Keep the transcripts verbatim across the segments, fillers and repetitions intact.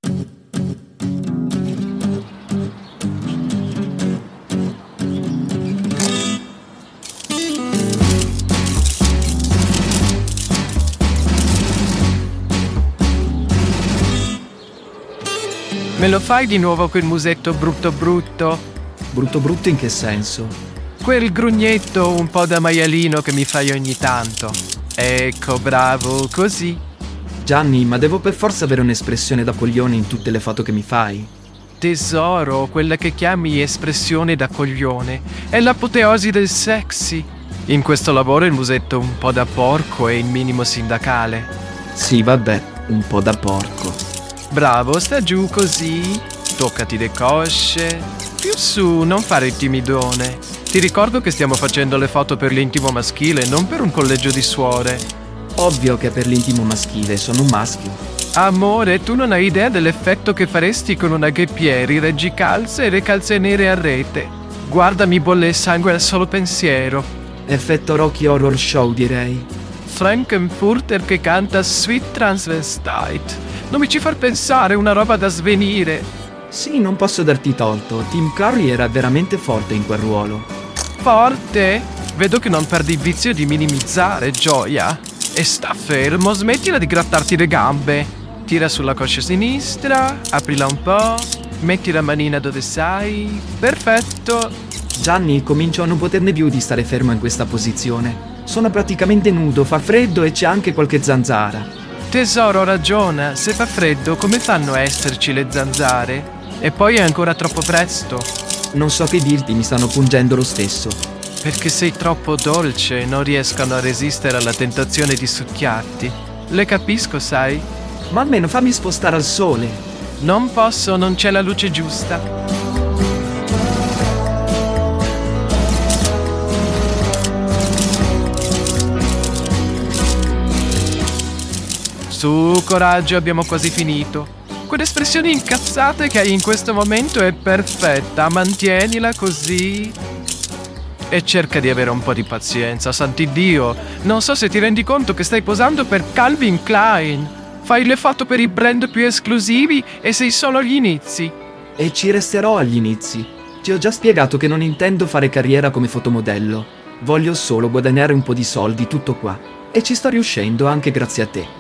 Me lo fai di nuovo quel musetto brutto brutto? Brutto brutto in che senso? Quel grugnetto un po' da maialino che mi fai ogni tanto. Ecco, bravo, così. Gianni, ma devo per forza avere un'espressione da coglione in tutte le foto che mi fai? Tesoro, quella che chiami espressione da coglione è l'apoteosi del sexy. In questo lavoro il musetto un po' da porco è il minimo sindacale. Sì, vabbè, un po' da porco. Bravo, sta giù così. Toccati le cosce. Più su, non fare il timidone. Ti ricordo che stiamo facendo le foto per l'intimo maschile, non per un collegio di suore. Ovvio che per l'intimo maschile, sono un maschio. Amore, tu non hai idea dell'effetto che faresti con una gheppieri, reggicalze e le calze nere a rete. Guarda, mi bolle il sangue al solo pensiero. Effetto Rocky Horror Show, direi. Frankenfurter che canta Sweet Transvestite. Non mi ci far pensare, una roba da svenire. Sì, non posso darti torto. Tim Curry era veramente forte in quel ruolo. Forte? Vedo che non perdi il vizio di minimizzare, Gioia. E sta fermo, smettila di grattarti le gambe. Tira sulla coscia sinistra, aprila un po', metti la manina dove sai. Perfetto. Gianni, comincio a non poterne più di stare fermo in questa posizione. Sono praticamente nudo, fa freddo e c'è anche qualche zanzara. Tesoro, ragiona, se fa freddo come fanno a esserci le zanzare? E poi è ancora troppo presto. Non so che dirti, mi stanno pungendo lo stesso. Perché sei troppo dolce, non riescono a resistere alla tentazione di succhiarti. Le capisco, sai? Ma almeno fammi spostare al sole. Non posso, non c'è la luce giusta. Su, coraggio, abbiamo quasi finito. Quell'espressione incazzata che hai in questo momento è perfetta. Mantienila così. E cerca di avere un po' di pazienza, sant'Iddio. Non so se ti rendi conto che stai posando per Calvin Klein. Fai le foto per i brand più esclusivi e sei solo agli inizi. E ci resterò agli inizi. Ti ho già spiegato che non intendo fare carriera come fotomodello. Voglio solo guadagnare un po' di soldi, tutto qua. E ci sto riuscendo anche grazie a te.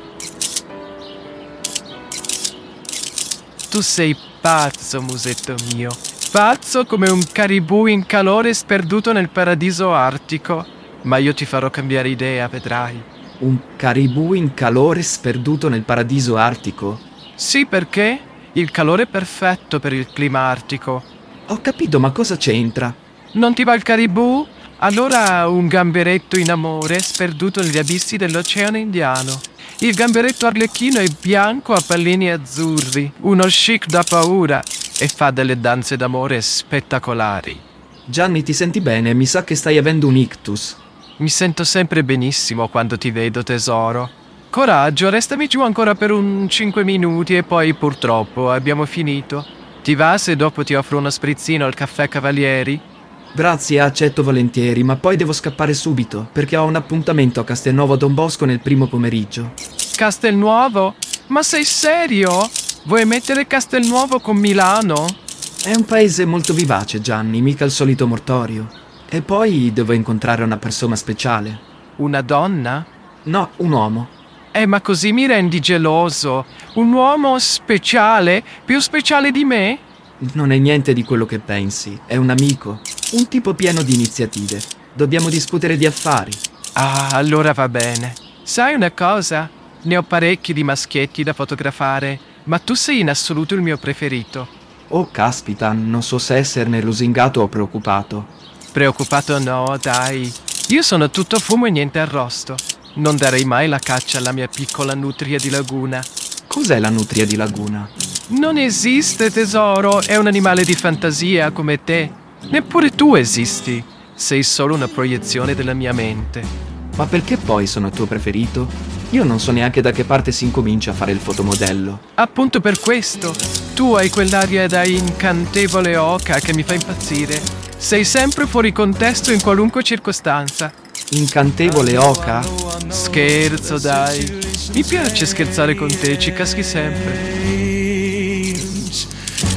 Tu sei pazzo, musetto mio. Pazzo come un caribou in calore sperduto nel paradiso artico. Ma io ti farò cambiare idea, vedrai. Un caribou in calore sperduto nel paradiso artico? Sì, perché? Il calore è perfetto per il clima artico. Ho capito, ma cosa c'entra? Non ti va il caribou? Allora un gamberetto in amore sperduto negli abissi dell'Oceano Indiano. Il gamberetto arlecchino è bianco a pallini azzurri, uno chic da paura e fa delle danze d'amore spettacolari. Gianni, ti senti bene? Mi sa che stai avendo un ictus. Mi sento sempre benissimo quando ti vedo, tesoro. Coraggio, restami giù ancora per un cinque minuti e poi purtroppo abbiamo finito. Ti va se dopo ti offro uno sprizzino al caffè Cavalieri? Grazie, accetto volentieri, ma poi devo scappare subito, perché ho un appuntamento a Castelnuovo Don Bosco nel primo pomeriggio. Castelnuovo? Ma sei serio? Vuoi mettere Castelnuovo con Milano? È un paese molto vivace, Gianni, mica il solito mortorio. E poi devo incontrare una persona speciale. Una donna? No, un uomo. Eh, ma così mi rendi geloso. Un uomo speciale? Più speciale di me? Non è niente di quello che pensi, è un amico. Un tipo pieno di iniziative. Dobbiamo discutere di affari. Ah, allora va bene. Sai una cosa? Ne ho parecchi di maschietti da fotografare, ma tu sei in assoluto il mio preferito. Oh, caspita, non so se esserne lusingato o preoccupato. Preoccupato no, dai. Io sono tutto fumo e niente arrosto. Non darei mai la caccia alla mia piccola nutria di laguna. Cos'è la nutria di laguna? Non esiste, tesoro, è un animale di fantasia come te. Neppure tu esisti. Sei solo una proiezione della mia mente. Ma perché poi sono il tuo preferito? Io non so neanche da che parte si incomincia a fare il fotomodello. Appunto per questo. Tu hai quell'aria da incantevole oca che mi fa impazzire. Sei sempre fuori contesto in qualunque circostanza. Incantevole oca? Scherzo, dai. Mi piace scherzare con te, ci caschi sempre.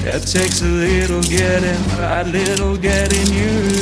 It takes a little getting, a little getting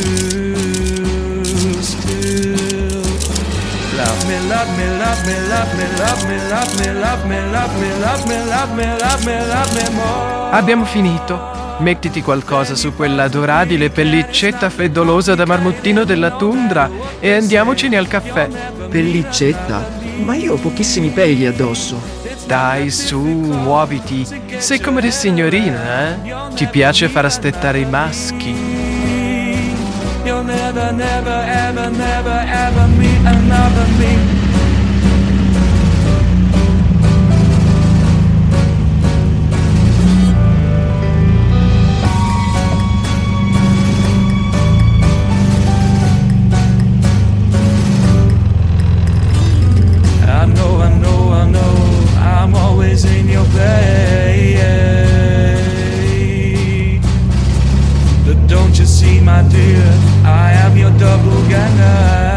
used to. Love me, love me, love me, love me, love me, love me, love me, love me, love me, love me, love me, love me more. Abbiamo finito. Mettiti qualcosa su quella adorabile pellicetta freddolosa da marmottino della tundra e andiamocene al caffè. Pellicetta? Ma io ho pochissimi peli addosso. Dai, su, muoviti. Sei come le signorine, eh? Ti piace far aspettare i maschi. You'll never, never, ever, never, ever meet another me. I know, I know, I know, I'm always in your way. But don't you see, my dear, I am your doppelganger.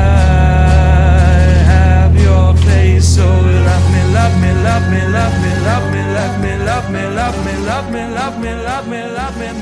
I have your face, so love me, love me, love me, love me, love me, love me, love me, love me, love me, love me, love me, love me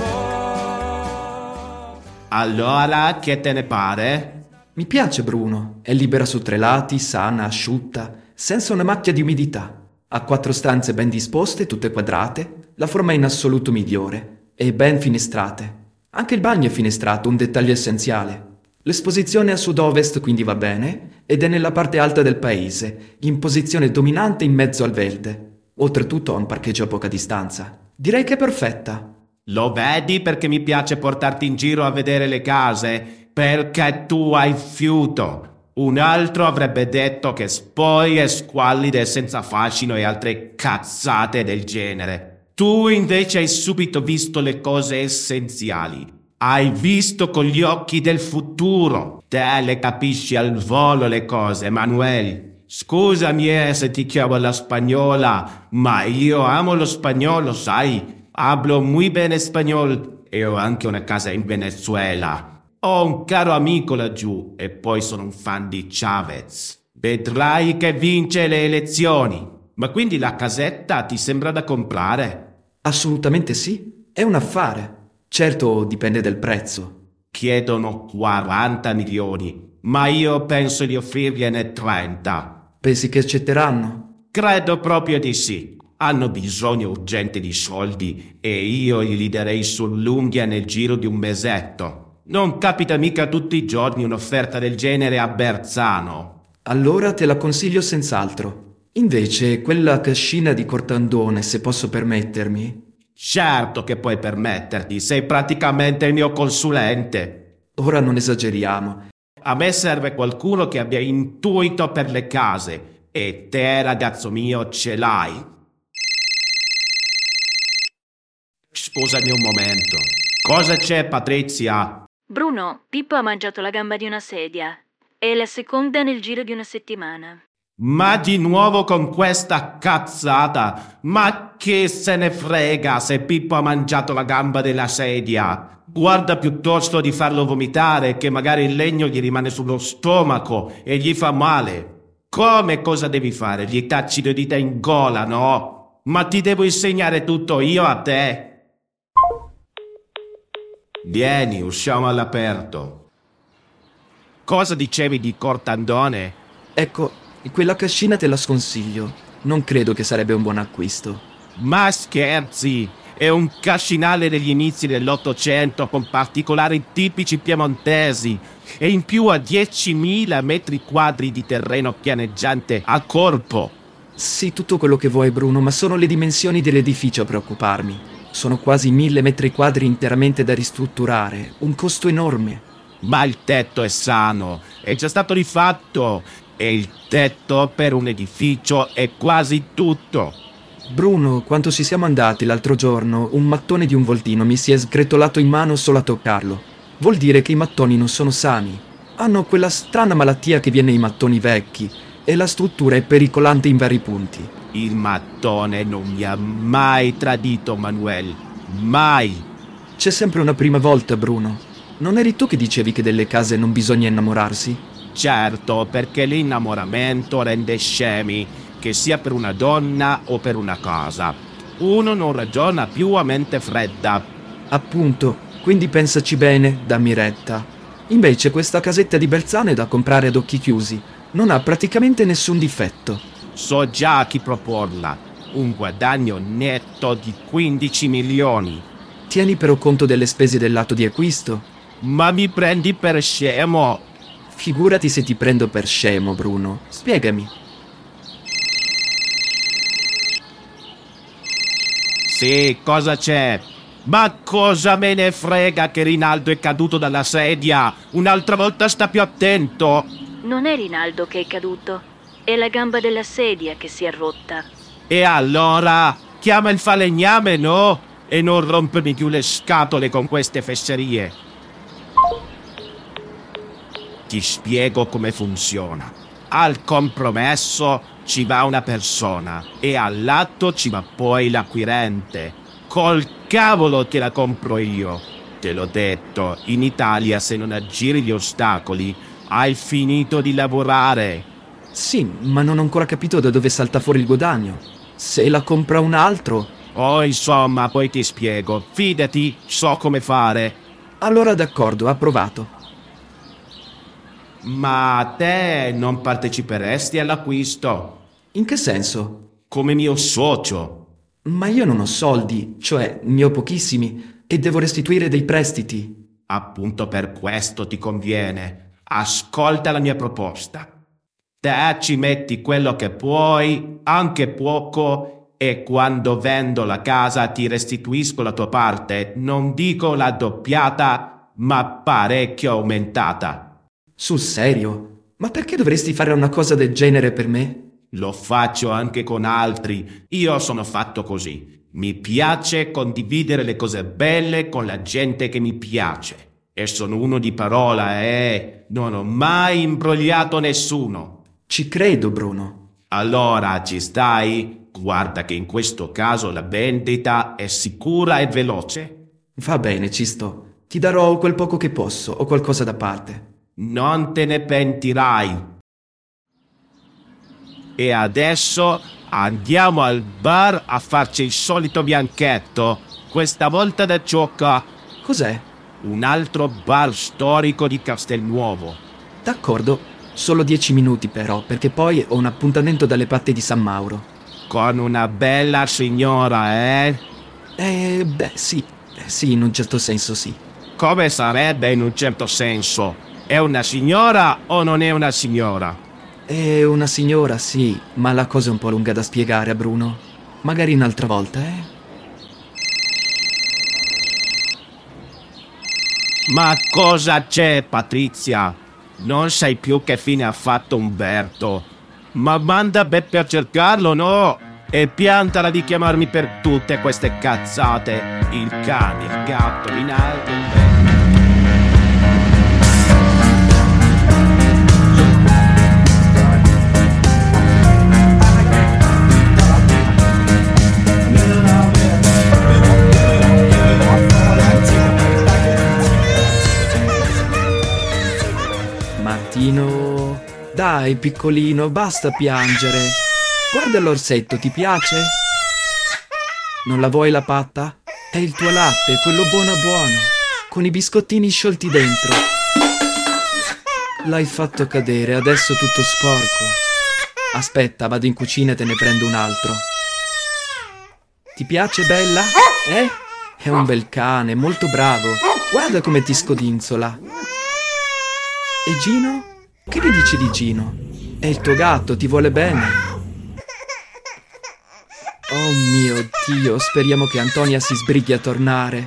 more. Allora, che te ne pare? Mi piace Bruno, è libera su tre lati, sana, asciutta, senza una macchia di umidità. Ha quattro stanze ben disposte, tutte quadrate, la forma è in assoluto migliore, e ben finestrate. Anche il bagno è finestrato, un dettaglio essenziale. L'esposizione è a sud-ovest, quindi va bene, ed è nella parte alta del paese, in posizione dominante in mezzo al verde. Oltretutto ha un parcheggio a poca distanza. Direi che è perfetta. Lo vedi perché mi piace portarti in giro a vedere le case? Perché tu hai fiuto. Un altro avrebbe detto che sporie, squallide, senza fascino e altre cazzate del genere. Tu invece hai subito visto le cose essenziali. Hai visto con gli occhi del futuro. Te le capisci al volo le cose, Manuel. Scusami eh, se ti chiamo alla spagnola, ma io amo lo spagnolo, sai? Hablo muy bene spagnolo e ho anche una casa in Venezuela. Ho un caro amico laggiù e poi sono un fan di Chavez. Vedrai che vince le elezioni. Ma quindi la casetta ti sembra da comprare? Assolutamente sì, è un affare. Certo, dipende dal prezzo. Chiedono quaranta milioni, ma io penso di offrirgliene trenta. Pensi che accetteranno? Credo proprio di sì. Hanno bisogno urgente di soldi e io gli darei sull'unghia nel giro di un mesetto. Non capita mica tutti i giorni un'offerta del genere a Berzano. Allora te la consiglio senz'altro. Invece, quella cascina di Cortandone, se posso permettermi... Certo che puoi permetterti, sei praticamente il mio consulente. Ora non esageriamo. A me serve qualcuno che abbia intuito per le case, e te, ragazzo mio, ce l'hai. Scusami un momento. Cosa c'è, Patrizia? Bruno, Pippo ha mangiato la gamba di una sedia. È la seconda nel giro di una settimana. Ma di nuovo con questa cazzata? Ma che se ne frega se Pippo ha mangiato la gamba della sedia? Guarda piuttosto di farlo vomitare, che magari il legno gli rimane sullo stomaco e gli fa male. Come cosa devi fare? Gli tacci le dita in gola, no? Ma ti devo insegnare tutto io a te? Vieni, usciamo all'aperto. Cosa dicevi di Cortandone? Ecco, quella cascina te la sconsiglio. Non credo che sarebbe un buon acquisto. Ma scherzi! È un cascinale degli inizi dell'Ottocento con particolari tipici piemontesi e in più a diecimila metri quadri di terreno pianeggiante a corpo. Sì, tutto quello che vuoi, Bruno, ma sono le dimensioni dell'edificio a preoccuparmi. Sono quasi mille metri quadri interamente da ristrutturare, un costo enorme. Ma il tetto è sano, è già stato rifatto e il tetto per un edificio è quasi tutto. Bruno, quando ci siamo andati l'altro giorno, un mattone di un voltino mi si è sgretolato in mano solo a toccarlo. Vuol dire che i mattoni non sono sani. Hanno quella strana malattia che viene ai mattoni vecchi e la struttura è pericolante in vari punti. Il mattone non mi ha mai tradito, Manuel. Mai. C'è sempre una prima volta, Bruno. Non eri tu che dicevi che delle case non bisogna innamorarsi? Certo, perché l'innamoramento rende scemi, che sia per una donna o per una casa. Uno non ragiona più a mente fredda. Appunto, quindi pensaci bene, dammi retta. Invece questa casetta di Belzano è da comprare ad occhi chiusi. Non ha praticamente nessun difetto. So già a chi proporla. Un guadagno netto di quindici milioni. Tieni però conto delle spese del lato di acquisto. Ma mi prendi per scemo? Figurati se ti prendo per scemo, Bruno. Spiegami. Sì, cosa c'è? Ma cosa me ne frega che Rinaldo è caduto dalla sedia? Un'altra volta sta più attento. Non è Rinaldo che è caduto, è la gamba della sedia che si è rotta. E allora? Chiama il falegname, no? E non rompermi più le scatole con queste fesserie. Ti spiego come funziona. Al compromesso ci va una persona e all'atto ci va poi l'acquirente. Col cavolo te la compro io. Te l'ho detto, in Italia se non aggiri gli ostacoli hai finito di lavorare. Sì, ma non ho ancora capito da dove salta fuori il guadagno. Se la compra un altro... Oh, insomma, poi ti spiego. Fidati, so come fare. Allora d'accordo, approvato. Ma te non parteciperesti all'acquisto? In che senso? Come mio socio. Ma io non ho soldi, cioè ne ho pochissimi, e devo restituire dei prestiti. Appunto per questo ti conviene. Ascolta la mia proposta. Te ci metti quello che puoi, anche poco, e quando vendo la casa ti restituisco la tua parte. Non dico la doppiata, ma parecchio aumentata. Sul serio? Ma perché dovresti fare una cosa del genere per me? Lo faccio anche con altri. Io sono fatto così. Mi piace condividere le cose belle con la gente che mi piace. E sono uno di parola, eh. Non ho mai imbrogliato nessuno. Ci credo, Bruno. Allora, ci stai? Guarda che in questo caso la vendita è sicura e veloce. Va bene, ci sto. Ti darò quel poco che posso, ho qualcosa da parte. Non te ne pentirai. E adesso andiamo al bar a farci il solito bianchetto, questa volta da Ciocca. Cos'è? Un altro bar storico di Castelnuovo. D'accordo, solo dieci minuti però, perché poi ho un appuntamento dalle parti di San Mauro. Con una bella signora, eh? Eh, beh, sì. Sì, in un certo senso sì. Come sarebbe in un certo senso? È una signora o non è una signora? È una signora, sì, ma la cosa è un po' lunga da spiegare a Bruno. Magari un'altra volta, eh? Ma cosa c'è, Patrizia? Non sai più che fine ha fatto Umberto. Ma manda Beppe a cercarlo, no? E piantala di chiamarmi per tutte queste cazzate. Il cane, il gatto, Rinaldo, Umberto. Martino, dai piccolino, basta piangere. Guarda l'orsetto, ti piace? Non la vuoi la patta? È il tuo latte, quello buono buono, con i biscottini sciolti dentro. L'hai fatto cadere, adesso tutto sporco. Aspetta, vado in cucina e te ne prendo un altro. Ti piace, bella? Eh? È un bel cane, molto bravo. Guarda come ti scodinzola. E Gino? Che ne dici di Gino? È il tuo gatto, ti vuole bene. Oh mio Dio, speriamo che Antonia si sbrighi a tornare.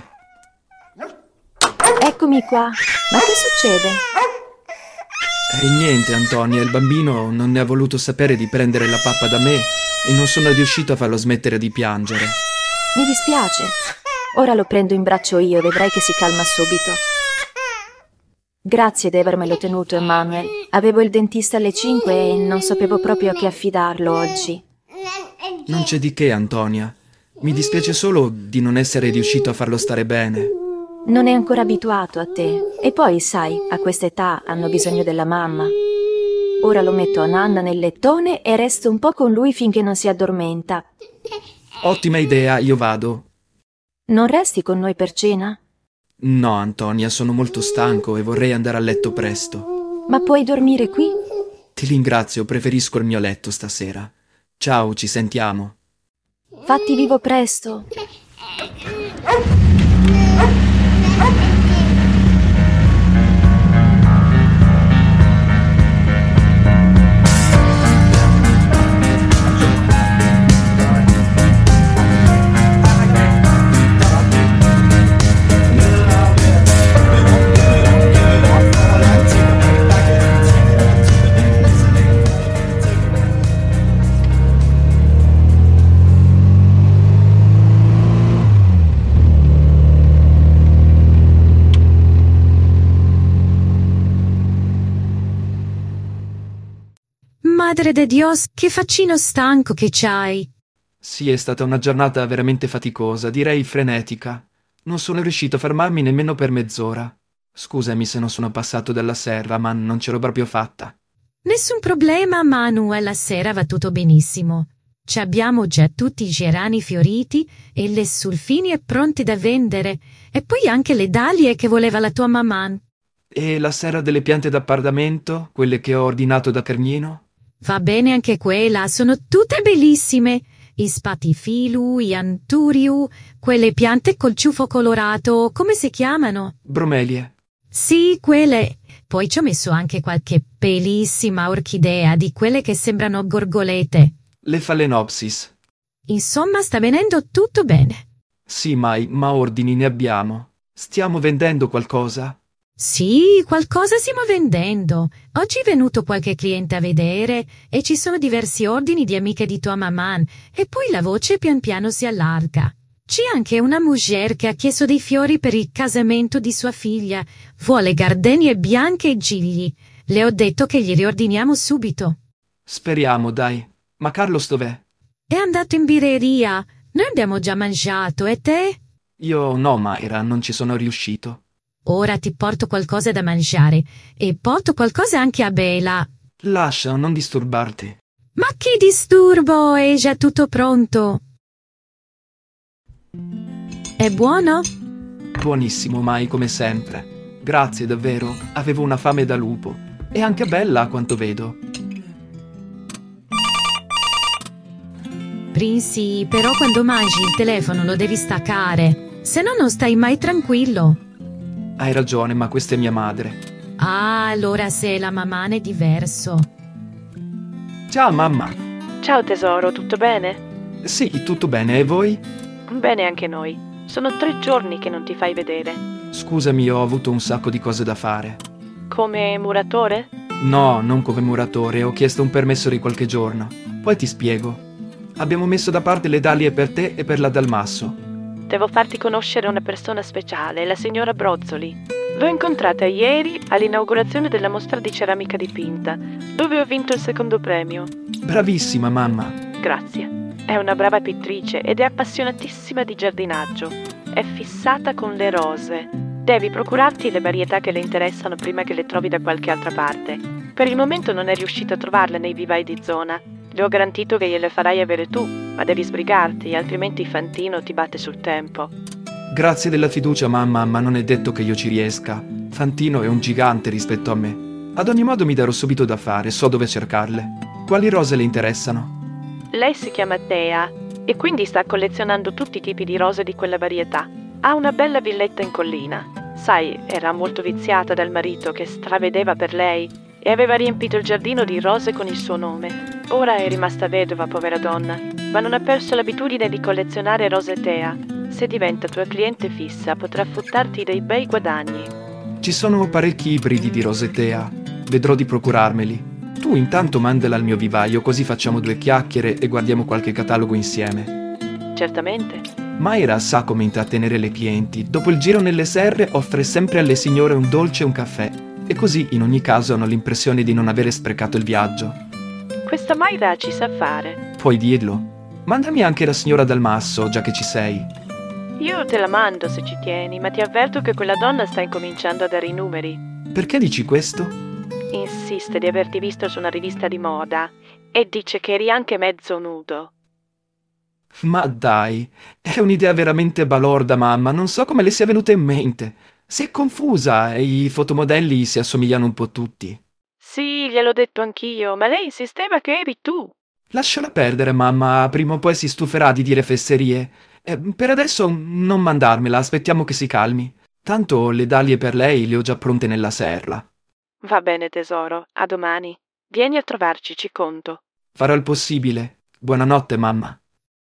Eccomi qua. Ma che succede? E niente, Antonia, il bambino non ne ha voluto sapere di prendere la pappa da me e non sono riuscito a farlo smettere di piangere. Mi dispiace. Ora lo prendo in braccio io e vedrai che si calma subito. Grazie di avermelo tenuto, Emanuel. Avevo il dentista alle cinque e non sapevo proprio a chi affidarlo oggi. Non c'è di che, Antonia. Mi dispiace solo di non essere riuscito a farlo stare bene. Non è ancora abituato a te. E poi, sai, a questa età hanno bisogno della mamma. Ora lo metto a nanna nel lettone e resto un po' con lui finché non si addormenta. Ottima idea, io vado. Non resti con noi per cena? No, Antonia, sono molto stanco e vorrei andare a letto presto. Ma puoi dormire qui? Ti ringrazio, preferisco il mio letto stasera. Ciao, ci sentiamo. Fatti vivo presto. Madre de Dios, che faccino stanco che c'hai. Sì, è stata una giornata veramente faticosa, direi frenetica. Non sono riuscito a fermarmi nemmeno per mezz'ora. Scusami se non sono passato dalla serra, ma non c'ero proprio fatta. Nessun problema, Manu, alla sera va tutto benissimo. Ci abbiamo già tutti i gerani fioriti e le sulfinie pronte da vendere, e poi anche le dahlie che voleva la tua mamma. E la serra delle piante d'appartamento, quelle che ho ordinato da Carnino? Va bene anche quella, sono tutte bellissime. I spatifilu, i anturiu, quelle piante col ciuffo colorato, come si chiamano? Bromelie. Sì, quelle. Poi ci ho messo anche qualche bellissima orchidea di quelle che sembrano gorgolette. Le Phalaenopsis. Insomma, sta venendo tutto bene. Sì, Mai, ma ordini ne abbiamo. Stiamo vendendo qualcosa? Sì, qualcosa stiamo vendendo. Oggi è venuto qualche cliente a vedere e ci sono diversi ordini di amiche di tua mamma e poi la voce pian piano si allarga. C'è anche una mujer che ha chiesto dei fiori per il casamento di sua figlia. Vuole gardenie bianche e gigli. Le ho detto che gli riordiniamo subito. Speriamo, dai. Ma Carlos dov'è? È andato in birreria. Noi abbiamo già mangiato, e te? Io no, Mayra, non ci sono riuscito. Ora ti porto qualcosa da mangiare e porto qualcosa anche a Bela. Lascia, non disturbarti. Ma che disturbo, è già tutto pronto. È buono? Buonissimo, Mai, come sempre. Grazie, davvero. Avevo una fame da lupo. E anche bella, a quanto vedo. Prinzi, però quando mangi il telefono lo devi staccare, se no non stai mai tranquillo. Hai ragione, ma questa è mia madre. Ah, allora se la mamma è diverso. Ciao, mamma. Ciao tesoro, tutto bene? Sì, tutto bene, e voi? Bene anche noi. Sono tre giorni che non ti fai vedere. Scusami, ho avuto un sacco di cose da fare. Come muratore? No, non come muratore, ho chiesto un permesso di qualche giorno. Poi ti spiego. Abbiamo messo da parte le dahlie per te e per la Dalmasso. Devo farti conoscere una persona speciale, la signora Brozzoli. L'ho incontrata ieri all'inaugurazione della mostra di ceramica dipinta, dove ho vinto il secondo premio. Bravissima, mamma. Grazie. È una brava pittrice ed è appassionatissima di giardinaggio. È fissata con le rose. Devi procurarti le varietà che le interessano prima che le trovi da qualche altra parte. Per il momento non è riuscita a trovarle nei vivai di zona. Le ho garantito che gliele farai avere tu, ma devi sbrigarti, altrimenti Fantino ti batte sul tempo. Grazie della fiducia, mamma, ma non è detto che io ci riesca. Fantino è un gigante rispetto a me. Ad ogni modo mi darò subito da fare, so dove cercarle. Quali rose le interessano? Lei si chiama Tea e quindi sta collezionando tutti i tipi di rose di quella varietà. Ha una bella villetta in collina. Sai, era molto viziata dal marito che stravedeva per lei e aveva riempito il giardino di rose con il suo nome. Ora è rimasta vedova, povera donna, ma non ha perso l'abitudine di collezionare rose Tea. Se diventa tua cliente fissa, potrà fruttarti dei bei guadagni. Ci sono parecchi ibridi di rose Tea. Vedrò di procurarmeli. Tu intanto mandala al mio vivaio, così facciamo due chiacchiere e guardiamo qualche catalogo insieme. Certamente. Mayra sa come intrattenere le clienti. Dopo il giro nelle serre offre sempre alle signore un dolce e un caffè. E così in ogni caso hanno l'impressione di non avere sprecato il viaggio. Questa Mayra ci sa fare. Puoi dirlo. Mandami anche la signora Dalmasso, già che ci sei. Io te la mando se ci tieni, ma ti avverto che quella donna sta incominciando a dare i numeri. Perché dici questo? Insiste di averti visto su una rivista di moda e dice che eri anche mezzo nudo. Ma dai, è un'idea veramente balorda, mamma, non so come le sia venuta in mente. Si è confusa e i fotomodelli si assomigliano un po' tutti. Sì, gliel'ho detto anch'io, ma lei insisteva che eri tu. Lasciala perdere, mamma, prima o poi si stuferà di dire fesserie. Eh, per adesso non mandarmela, aspettiamo che si calmi. Tanto le daglie per lei le ho già pronte nella serra. Va bene, tesoro, a domani. Vieni a trovarci, ci conto. Farò il possibile. Buonanotte, mamma.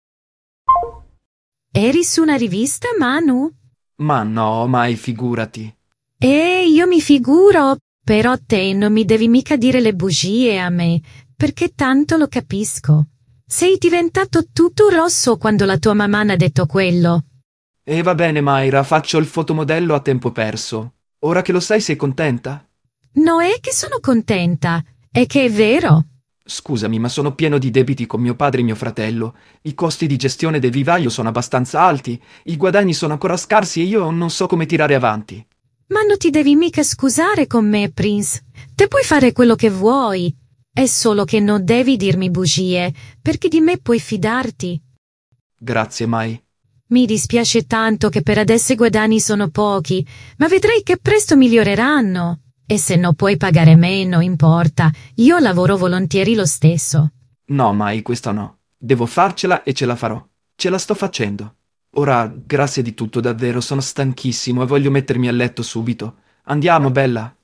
Eri su una rivista, Manu? Ma no, mai, figurati. Eh, io mi figuro, però te non mi devi mica dire le bugie a me, perché tanto lo capisco. Sei diventato tutto rosso quando la tua mamma ha detto quello. E va bene, Mayra, faccio il fotomodello a tempo perso. Ora che lo sai, sei contenta? No, è che sono contenta, è che è vero. Scusami, ma sono pieno di debiti con mio padre e mio fratello. I costi di gestione del vivaio sono abbastanza alti, i guadagni sono ancora scarsi e io non so come tirare avanti. Ma non ti devi mica scusare con me, Prince. Te puoi fare quello che vuoi. È solo che non devi dirmi bugie, perché di me puoi fidarti. Grazie, Mai. Mi dispiace tanto che per adesso i guadagni sono pochi, ma vedrai che presto miglioreranno. E se no puoi pagare meno, importa. Io lavoro volentieri lo stesso. No, Mai, questo no. Devo farcela e ce la farò. Ce la sto facendo. Ora, grazie di tutto, davvero, sono stanchissimo e voglio mettermi a letto subito. Andiamo, bella.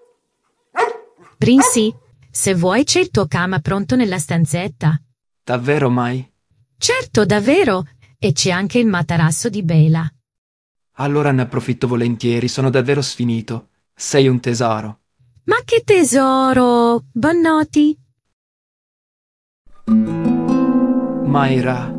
Prinzi, se vuoi c'è il tuo cama pronto nella stanzetta. Davvero, Mai? Certo, davvero. E c'è anche il materasso di Bela. Allora ne approfitto volentieri, sono davvero sfinito. Sei un tesoro. Ma che tesoro! Buonanotte. Mayra.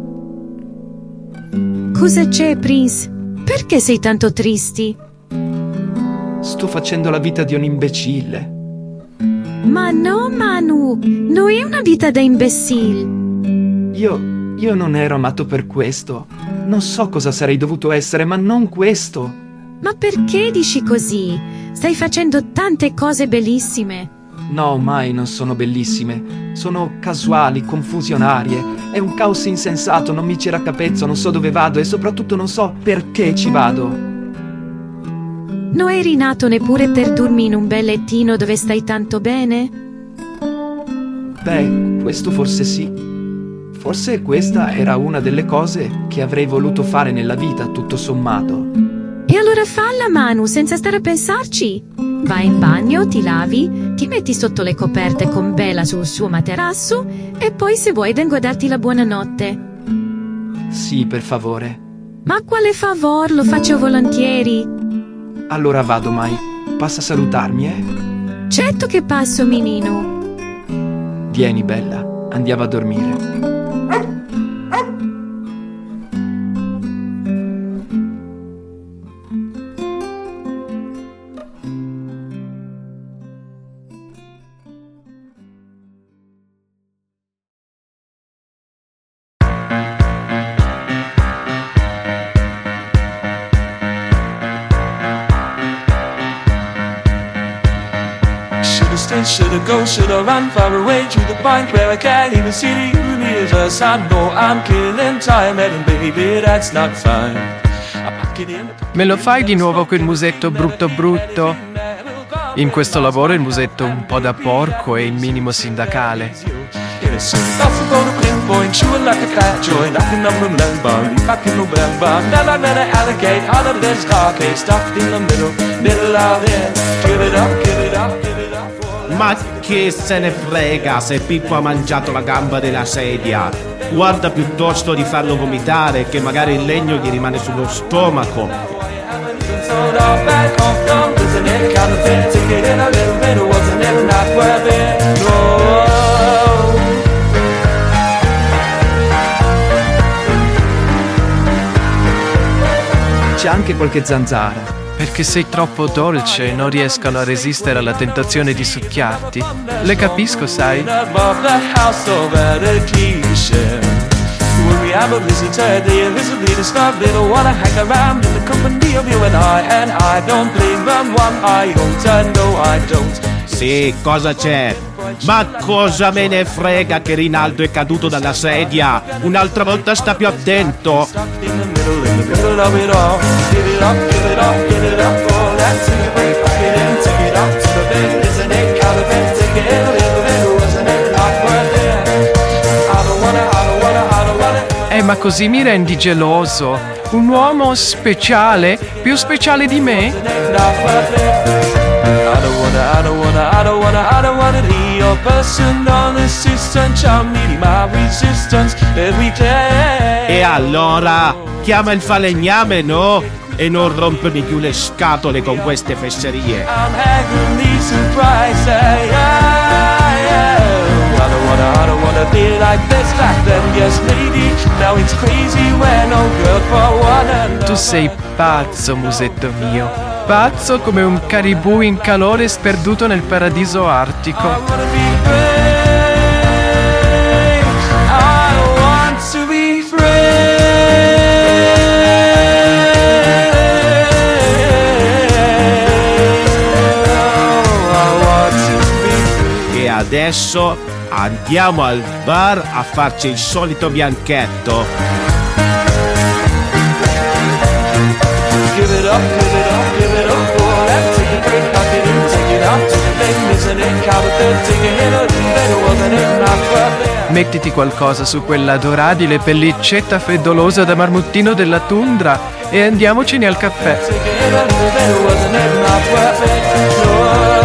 Cosa c'è, Prince? Perché sei tanto tristi? Sto facendo la vita di un imbecille. Ma no, Manu, non è una vita da imbecille. Io... io non ero amato per questo. Non so cosa sarei dovuto essere, ma non questo. Ma perché dici così? Stai facendo tante cose bellissime. No, mai non sono bellissime. Sono casuali, confusionarie. È un caos insensato, non mi ci raccapezzo, non so dove vado e soprattutto non so perché ci vado. Non eri nato neppure per dormire in un bel lettino dove stai tanto bene? Beh, questo forse sì. Forse questa era una delle cose che avrei voluto fare nella vita, tutto sommato. E allora falla, Manu, senza stare a pensarci. Vai in bagno, ti lavi, ti metti sotto le coperte con Bella sul suo materasso e poi se vuoi vengo a darti la buonanotte. Sì, per favore. Ma quale favor, lo faccio volentieri. Allora vado, Mai. Passa a salutarmi, eh? Certo che passo, menino. Vieni, Bella, andiamo a dormire. Shoulda go, shoulda run far away to the point where I can't even see the human ears. I know I'm killing time, and baby, that's not fine. Me lo fai di nuovo quel musetto brutto brutto? In questo lavoro il musetto un po' da porco è il minimo sindacale. Ma che se ne frega se Pippo ha mangiato la gamba della sedia? Guarda piuttosto di farlo vomitare, che magari il legno gli rimane sullo stomaco. C'è anche qualche zanzara. Perché sei troppo dolce e non riescono a resistere alla tentazione di succhiarti. Le capisco, sai? Sì, cosa c'è? Ma cosa me ne frega che Rinaldo è caduto dalla sedia? Un'altra volta sta più attento. Eh, ma così mi rendi geloso. Un uomo speciale, più speciale di me. I don't wanna, I don't wanna, I don't wanna, I don't wanna be your personal assistant. Ciammi my resistance every day. E allora, chiama il falegname, no? E non rompermi più le scatole con queste fesserie. I'm heavenly surprised. I, I, I don't wanna, I don't wanna be like this back then, yes lady. Now it's crazy when no girl for one and Tu sei pazzo, musetto mio. Pazzo come un caribou in calore sperduto nel paradiso artico. I wanna be free. I want to be free. I want to be free. E adesso andiamo al bar a farci il solito bianchetto. Give it up, give it up, give it up for that. Take a break, knock it in, take it out to the thing, isn't it? Count it, then take a hit, or then wasn't it? Not worth it. Mettiti qualcosa su quella adorabile pellicetta freddolosa da marmuttino della tundra e andiamocene al caffè. Take a hit, or then wasn't it? Not worth it. No.